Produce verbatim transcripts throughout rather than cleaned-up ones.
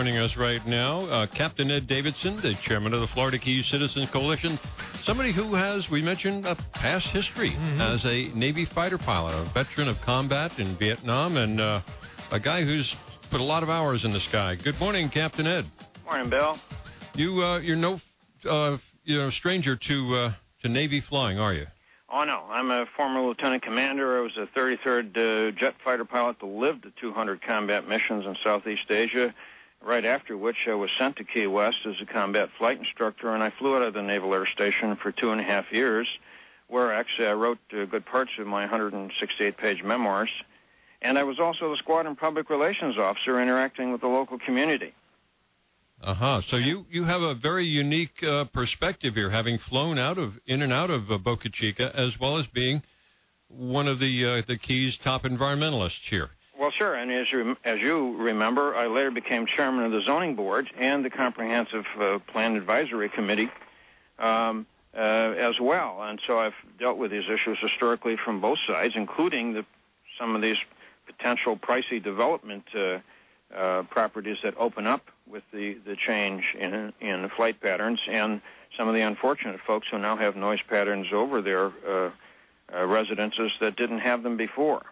Joining us right now, uh, Captain Ed Davidson, the chairman of the Florida Keys Citizens Coalition, somebody who has, we mentioned, a past history mm-hmm. as a Navy fighter pilot, a veteran of combat in Vietnam, and uh, a guy who's put a lot of hours in the sky. Good morning, Captain Ed. Morning, Bill. You, uh, you're no, uh, you know, stranger to uh, to Navy flying, are you? Oh, no. I'm a former lieutenant commander. I was a thirty-third uh, jet fighter pilot that lived the two hundred combat missions in Southeast Asia, right after which I was sent to Key West as a combat flight instructor, and I flew out of the Naval Air Station for two and a half years, where actually I wrote uh, good parts of my one hundred sixty-eight page memoirs. And I was also the squadron public relations officer interacting with the local community. Uh-huh. So you, you have a very unique uh, perspective here, having flown out of in and out of uh, Boca Chica, as well as being one of the uh, the Keys' top environmentalists here. Well, sure. And as you, as you remember, I later became chairman of the zoning board and the comprehensive uh, plan advisory committee um, uh, as well. And so I've dealt with these issues historically from both sides, including the, some of these potential pricey development uh, uh, properties that open up with the, the change in in flight patterns, and some of the unfortunate folks who now have noise patterns over their uh, uh, residences that didn't have them before.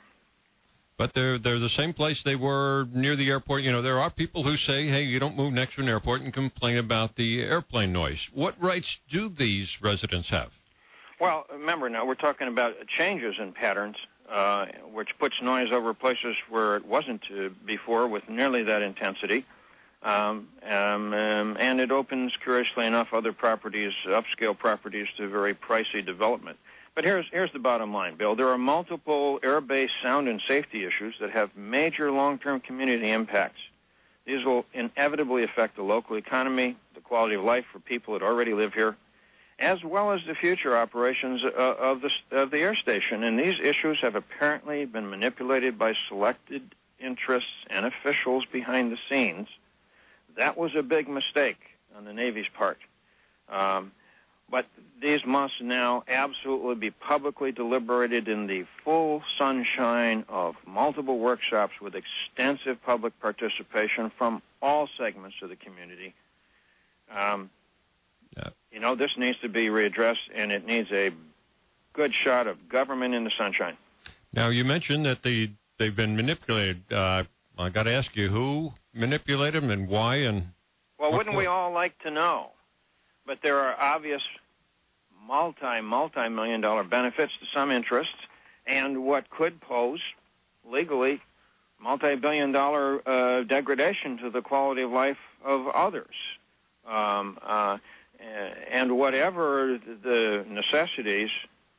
But they're they're the same place they were near the airport. You know, there are people who say, hey, you don't move next to an airport and complain about the airplane noise. What rights do these residents have? Well, remember now, we're talking about changes in patterns, uh, which puts noise over places where it wasn't uh, before with nearly that intensity. Um, um, um, and it opens, curiously enough, other properties, upscale properties, to very pricey development. But here's here's the bottom line, Bill. There are multiple air-based sound and safety issues that have major long-term community impacts. These will inevitably affect the local economy, the quality of life for people that already live here, as well as the future operations uh, of, the, of the air station. And these issues have apparently been manipulated by selected interests and officials behind the scenes. That was a big mistake on the Navy's part. Um, but these must now absolutely be publicly deliberated in the full sunshine of multiple workshops with extensive public participation from all segments of the community. Um, yeah. You know, this needs to be readdressed, and it needs a good shot of government in the sunshine. Now, you mentioned that the, they've been manipulated. Uh, I got to ask you, who manipulated them and why? And well, wouldn't we all like to know? But there are obvious multi, multi-million dollar benefits to some interests, and what could pose legally multi-billion dollar uh, degradation to the quality of life of others. Um, uh, and whatever the necessities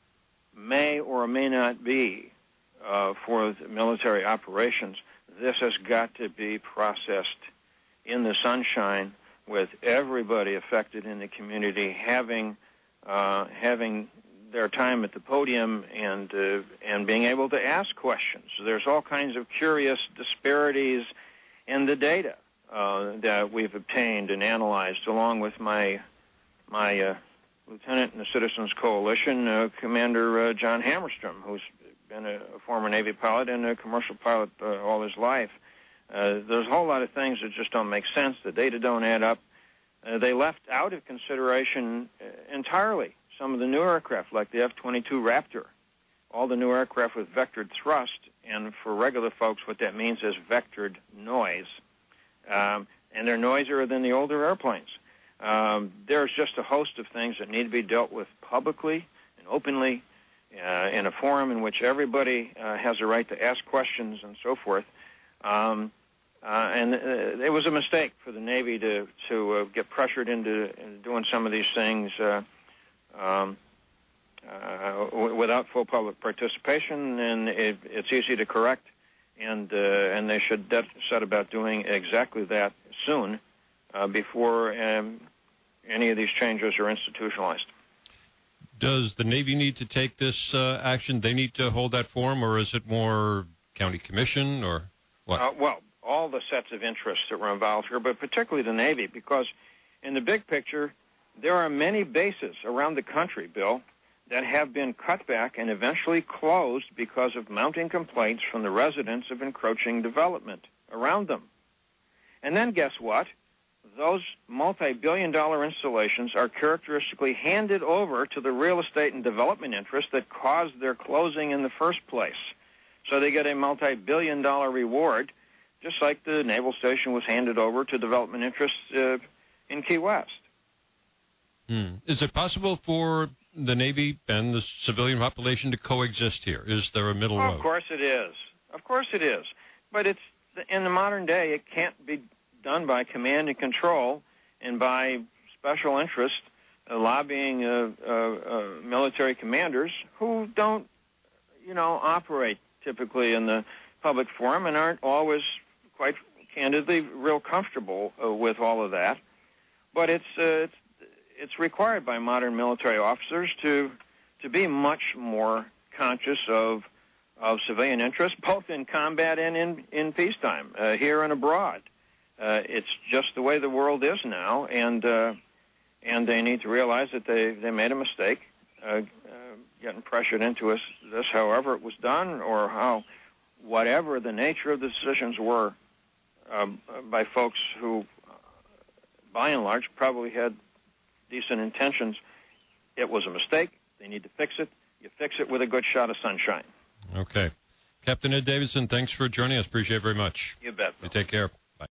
may or may not be uh, for the military operations, this has got to be processed in the sunshine with everybody affected in the community having uh, having their time at the podium and uh, and being able to ask questions. So there's all kinds of curious disparities in the data uh, that we've obtained and analyzed, along with my my uh, lieutenant in the Citizens Coalition, uh, Commander uh, John Hammerstrom, who's been a, a former Navy pilot and a commercial pilot uh, all his life. Uh, there's a whole lot of things that just don't make sense. The data don't add up. Uh, they left out of consideration uh, entirely some of the new aircraft, like the F twenty-two Raptor, all the new aircraft with vectored thrust, and for regular folks, what that means is vectored noise. Um, and they're noisier than the older airplanes. Um, there's just a host of things that need to be dealt with publicly and openly uh, in a forum in which everybody uh, has a right to ask questions and so forth. Um, uh, and uh, it was a mistake for the Navy to to uh, get pressured into doing some of these things uh, um, uh, w- without full public participation, and it, it's easy to correct, and uh, and they should de- set about doing exactly that soon uh, before um, any of these changes are institutionalized. Does the Navy need to take this uh, action? They need to hold that forum, or is it more county commission, or what? Uh, well, all the sets of interests that were involved here, but particularly the Navy, because in the big picture, there are many bases around the country, Bill, that have been cut back and eventually closed because of mounting complaints from the residents of encroaching development around them. And then guess what? Those multi-billion dollar installations are characteristically handed over to the real estate and development interests that caused their closing in the first place. So they get a multi-billion dollar reward, just like the naval station was handed over to development interests uh, in Key West. Hmm. Is it possible for the Navy and the civilian population to coexist here? Is there a middle oh, road? Of course it is. Of course it is. But it's in the modern day, it can't be done by command and control and by special interests uh, lobbying uh, uh, uh, military commanders who don't, you know, operate typically in the public forum and aren't always, quite candidly, real comfortable uh, with all of that. But it's, uh, it's it's required by modern military officers to to be much more conscious of of civilian interests, both in combat and in in peacetime, uh, here and abroad. Uh, it's just the way the world is now, and uh, and they need to realize that they, they made a mistake, uh, uh, getting pressured into us, this, however it was done, or how, whatever the nature of the decisions were, um, by folks who, uh, by and large, probably had decent intentions. It was a mistake. They need to fix it. You fix it with a good shot of sunshine. Okay. Captain Ed Davidson, thanks for joining us. Appreciate it very much. You bet. You take care.